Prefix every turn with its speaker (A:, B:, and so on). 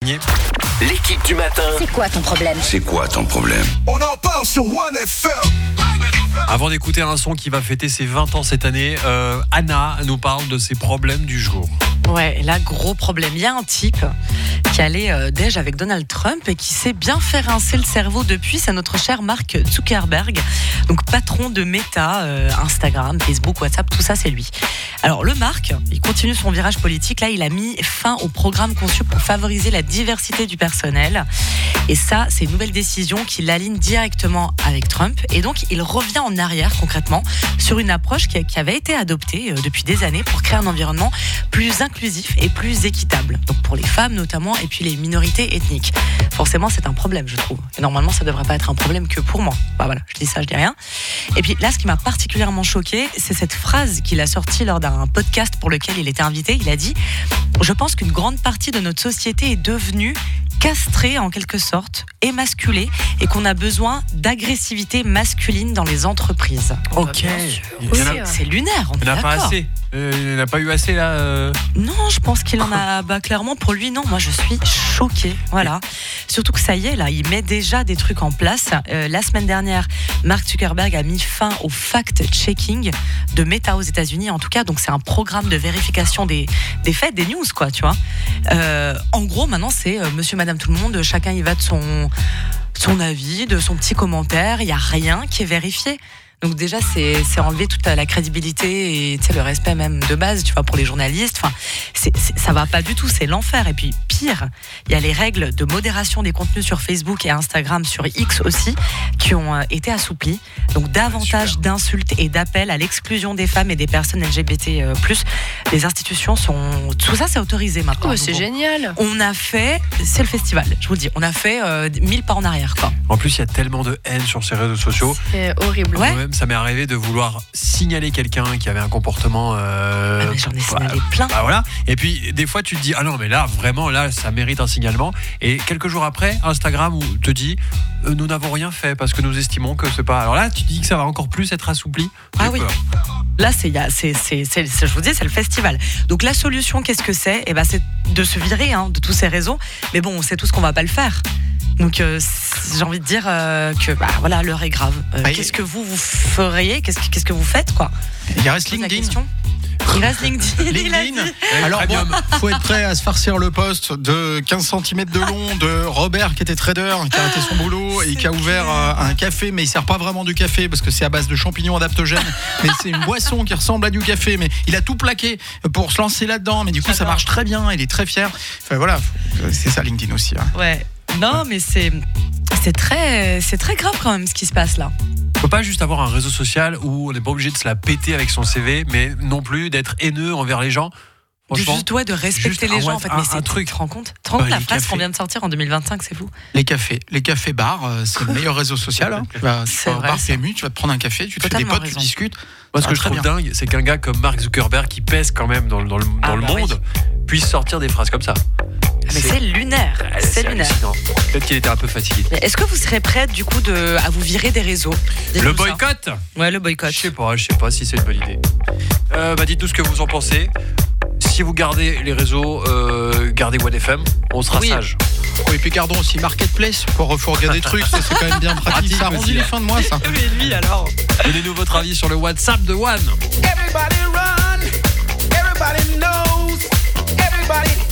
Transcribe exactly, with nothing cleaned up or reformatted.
A: Montagnier.
B: L'équipe du matin.
C: C'est quoi ton problème ?
D: C'est quoi ton problème ?
E: On en parle sur One F M.
A: Avant d'écouter un son qui va fêter ses vingt ans cette année, euh, Anna nous parle de ses problèmes du jour.
F: Ouais, et là, gros problème. Il y a un type qui allait euh, déj avec Donald Trump et qui s'est bien fait rincer le cerveau depuis. C'est notre cher Mark Zuckerberg, donc patron de Meta, euh, Instagram, Facebook, WhatsApp, tout ça, c'est lui. Alors, le Mark, il continue son virage politique. Là, il a mis fin au programme conçu pour favoriser la diversité du personnel. Et ça, c'est une nouvelle décision qui l'aligne directement avec Trump. Et donc, il revient en arrière, concrètement, sur une approche qui, qui avait été adoptée euh, depuis des années pour créer un environnement plus inclusif et plus équitable. Donc, pour les femmes, notamment, et puis les minorités ethniques. Forcément, c'est un problème, je trouve. Et normalement, ça ne devrait pas être un problème que pour moi. Bah voilà, je dis ça, je dis rien. Et puis là, ce qui m'a particulièrement choquée, c'est cette phrase qu'il a sortie lors d'un podcast pour lequel il était invité. Il a dit « Je pense qu'une grande partie de notre société est devenue castrée en quelque sorte, émasculée, et qu'on a besoin d'agressivité masculine dans les entreprises. »
A: Ok.
F: Oui, c'est lunaire, on est
A: Il n'y en a pas
F: d'accord.
A: assez. Euh, il n'a pas eu assez là. Euh...
F: Non, je pense qu'il en a. Bah, clairement, pour lui, non. Moi, je suis choquée. Voilà. Surtout que ça y est, là, il met déjà des trucs en place. Euh, la semaine dernière, Mark Zuckerberg a mis fin au fact-checking de Meta aux États-Unis. En tout cas, donc c'est un programme de vérification des, des faits, des news, quoi, tu vois. Euh, en gros, maintenant, c'est euh, monsieur, madame, tout le monde. Chacun y va de son, son avis, de son petit commentaire. Il n'y a rien qui est vérifié. Donc déjà, c'est, c'est enlever toute la crédibilité et tu sais, le respect même de base, tu vois, pour les journalistes. Enfin, c'est, c'est, ça va pas du tout, c'est l'enfer. Et puis pire, il y a les règles de modération des contenus sur Facebook et Instagram, sur X aussi, qui ont euh, été assouplies. Donc davantage Super. d'insultes et d'appels à l'exclusion des femmes et des personnes L G B T euh, plus. Les institutions sont... Tout ça, c'est autorisé maintenant.
G: Oh, c'est génial.
F: On a fait... C'est le festival, je vous le dis. On a fait euh, mille pas en arrière, quoi.
A: En plus, il y a tellement de haine sur ces réseaux sociaux.
G: C'est horrible.
F: Ouais.
A: Moi-même, ça m'est arrivé de vouloir signaler quelqu'un qui avait un comportement. Euh,
F: ah mais j'en ai signalé bah, plein.
A: Bah voilà. Et puis des fois, tu te dis ah non mais là vraiment là ça mérite un signalement. Et quelques jours après, Instagram te dit euh, nous n'avons rien fait parce que nous estimons que c'est pas. Alors là, tu te dis que ça va encore plus être assoupli. J'ai
F: ah oui.
A: peur.
F: Là, c'est, c'est, c'est, c'est, c'est, je vous dis, c'est le festival. Donc la solution, qu'est-ce que c'est ? Eh ben, c'est de se virer hein, de tous ces réseaux. Mais bon, on sait tous qu'on va pas le faire. Donc euh, j'ai envie de dire euh, que bah, voilà, l'heure est grave. Euh, ah, qu'est-ce que vous, vous feriez ? Qu'est-ce, qu'est-ce que vous faites quoi ?
H: Il reste LinkedIn.
F: Il reste LinkedIn.
H: LinkedIn. Alors bon, faut être prêt à se farcir le poste de quinze centimètres de long de Robert qui était trader, qui a arrêté son boulot et qui a ouvert un café, mais il sert pas vraiment du café parce que c'est à base de champignons adaptogènes, mais c'est une boisson qui ressemble à du café, mais il a tout plaqué pour se lancer là-dedans, mais du coup ça marche très bien, il est très fier. Enfin voilà, c'est ça LinkedIn aussi. Hein.
F: Ouais. Non, mais c'est c'est très c'est très grave quand même ce qui se passe là.
A: On peut pas juste avoir un réseau social où on n'est pas obligé de se la péter avec son C V, mais non plus d'être haineux envers les gens.
F: Juste toi de respecter les gens en fait,
A: un,
F: mais c'est
A: un truc.
F: Tu te rends compte ? Tu te rends compte
H: bah,
F: la phrase
H: cafés.
F: qu'on vient de sortir en deux mille vingt-cinq, c'est fou.
H: Les cafés, les cafés bars, c'est le meilleur réseau social. Hein. Tu vas,
F: c'est
H: tu vas
F: vrai,
H: au bar
F: ça.
H: P M U, tu vas te prendre un café, tu te fais des potes, raison. Tu discutes.
A: Moi, ce que je trouve bien. dingue, c'est qu'un gars comme Mark Zuckerberg qui pèse quand même dans, dans le, dans
F: ah,
A: le
F: bah
A: monde
F: oui.
A: puisse sortir des phrases comme ça.
F: Ah, mais c'est, c'est lunaire, c'est,
A: c'est
F: lunaire.
A: Hallucinant. Peut-être qu'il était un peu fatigué.
F: Mais est-ce que vous serez prête du coup de, à vous virer des réseaux ? Dites-nous
A: le boycott
F: ça. Ouais, le boycott.
A: Je sais pas, je sais pas si c'est une bonne idée. Euh, bah, dites-nous ce que vous en pensez. Si vous gardez les réseaux, euh, gardez One F M, on sera
F: oui.
A: sage.
H: Oh, et puis gardons aussi Marketplace pour refourguer des trucs, ça, c'est quand même bien pratique. Ça arrondit les fins de mois, ça.
F: Mais lui alors.
A: Donnez-nous votre avis sur le WhatsApp de One.
E: Everybody run, everybody knows, everybody